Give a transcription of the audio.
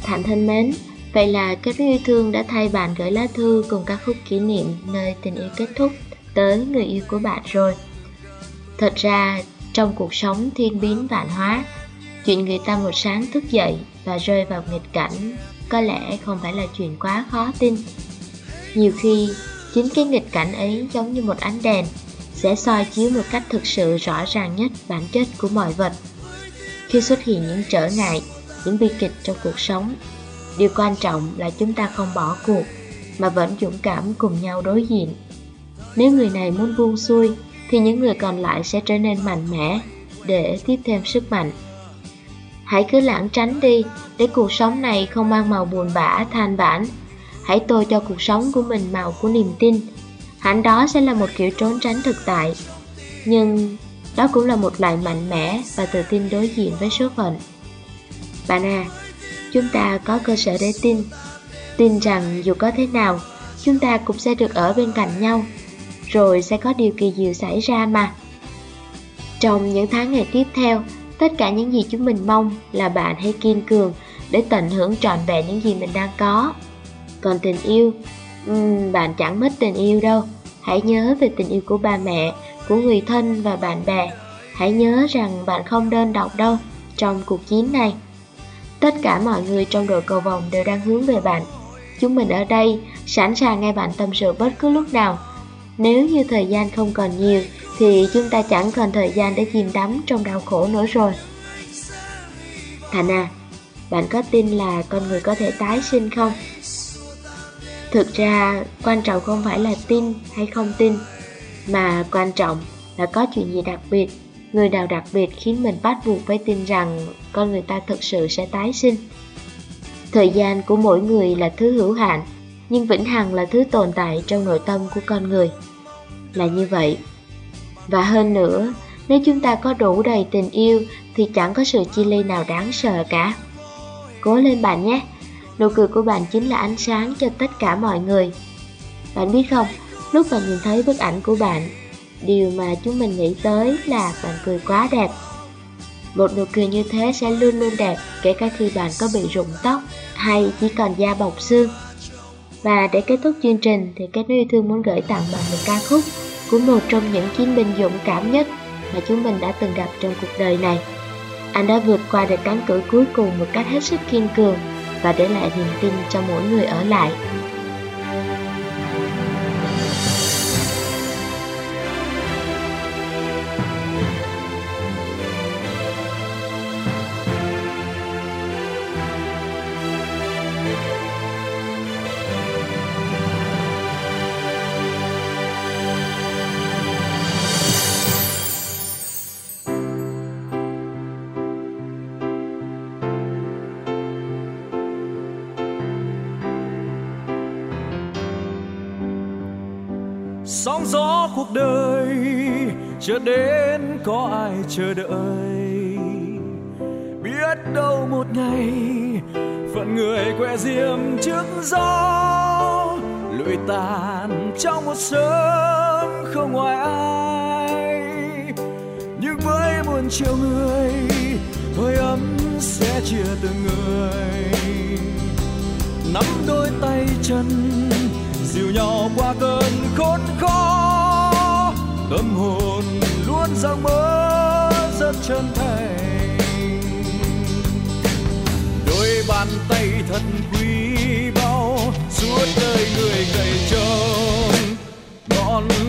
Thạnh thân mến, vậy là Kết Nối Yêu Thương đã thay bạn gửi lá thư cùng ca khúc kỷ niệm nơi tình yêu kết thúc tới người yêu của bạn rồi. Thật ra, trong cuộc sống thiên biến vạn hóa, chuyện người ta một sáng thức dậy và rơi vào nghịch cảnh có lẽ không phải là chuyện quá khó tin. Nhiều khi, chính cái nghịch cảnh ấy giống như một ánh đèn, sẽ soi chiếu một cách thực sự rõ ràng nhất bản chất của mọi vật. Khi xuất hiện những trở ngại, những bi kịch trong cuộc sống, điều quan trọng là chúng ta không bỏ cuộc, mà vẫn dũng cảm cùng nhau đối diện. Nếu người này muốn buông xuôi, thì những người còn lại sẽ trở nên mạnh mẽ, để tiếp thêm sức mạnh. Hãy cứ lãng tránh đi, để cuộc sống này không mang màu buồn bã, than vãn. Hãy tô cho cuộc sống của mình màu của niềm tin. Hẳn đó sẽ là một kiểu trốn tránh thực tại, nhưng đó cũng là một loại mạnh mẽ và tự tin đối diện với số phận. Bạn à, chúng ta có cơ sở để tin rằng dù có thế nào, chúng ta cũng sẽ được ở bên cạnh nhau, rồi sẽ có điều kỳ diệu xảy ra mà. Trong những tháng ngày tiếp theo, tất cả những gì chúng mình mong là bạn hãy kiên cường để tận hưởng trọn vẹn những gì mình đang có. Còn tình yêu, bạn chẳng mất tình yêu đâu. Hãy nhớ về tình yêu của ba mẹ, của người thân và bạn bè. Hãy nhớ rằng bạn không đơn độc đâu trong cuộc chiến này. Tất cả mọi người trong đội cầu vồng đều đang hướng về bạn. Chúng mình ở đây, sẵn sàng nghe bạn tâm sự bất cứ lúc nào. Nếu như thời gian không còn nhiều, thì chúng ta chẳng còn thời gian để chìm đắm trong đau khổ nữa rồi. Thành à, bạn có tin là con người có thể tái sinh không? Thực ra, quan trọng không phải là tin hay không tin, mà quan trọng là có chuyện gì đặc biệt, người nào đặc biệt khiến mình bắt buộc phải tin rằng con người ta thực sự sẽ tái sinh. Thời gian của mỗi người là thứ hữu hạn, nhưng vĩnh hằng là thứ tồn tại trong nội tâm của con người. Là như vậy. Và hơn nữa, nếu chúng ta có đủ đầy tình yêu thì chẳng có sự chia ly nào đáng sợ cả. Cố lên bạn nhé, nụ cười của bạn chính là ánh sáng cho tất cả mọi người. Bạn biết không, lúc bạn nhìn thấy bức ảnh của bạn, điều mà chúng mình nghĩ tới là bạn cười quá đẹp. Một nụ cười như thế sẽ luôn luôn đẹp, kể cả khi bạn có bị rụng tóc hay chỉ còn da bọc xương. Và để kết thúc chương trình thì Kết Nối Yêu Thương muốn gửi tặng bạn một ca khúc của một trong những chiến binh dũng cảm nhất mà chúng mình đã từng gặp trong cuộc đời này. Anh đã vượt qua được cánh cửa cuối cùng một cách hết sức kiên cường và để lại niềm tin cho mỗi người ở lại. Sóng gió cuộc đời chưa đến có ai chờ đợi, biết đâu một ngày phận người quẹ diêm trước gió, lụi tàn trong một sớm không ngoài ai. Nhưng với muôn triệu người, hơi ấm sẽ chia từng người, nắm đôi tay chân dìu nhau qua cơn khốn khó. Tâm hồn luôn rằng mơ rất chân thành, đôi bàn tay thật quý báu suốt đời người cày trông ngọn